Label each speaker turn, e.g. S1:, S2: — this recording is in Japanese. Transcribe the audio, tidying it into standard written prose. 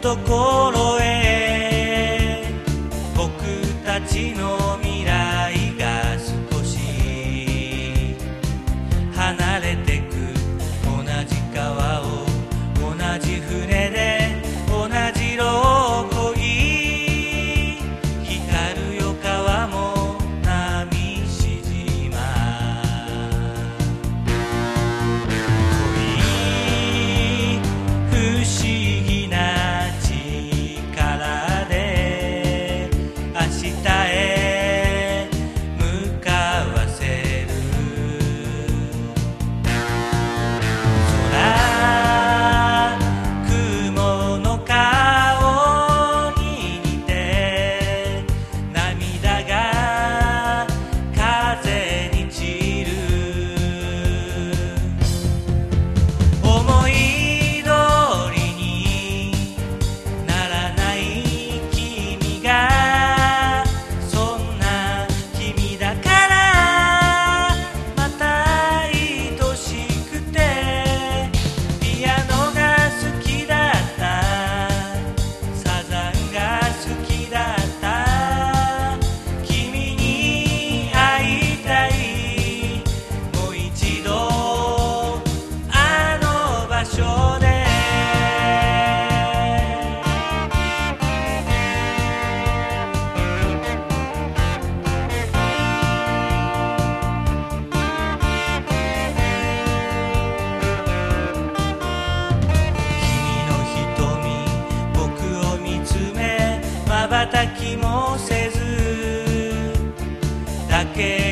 S1: ところへ僕たちの未来が少し離れてく。同じ川を同じ船で同じローコギ、光るよ川も波しじま。恋不思議な力で明日へ向かわせる。空雲の顔に似て涙が風に散る。思い通りにならない君がそんな君だから、また愛しくてピアノが好きだった、サザンが好きだった、君に会いたい、もう一度あの場所で。君の瞳僕を見つめ瞬きもせずだけ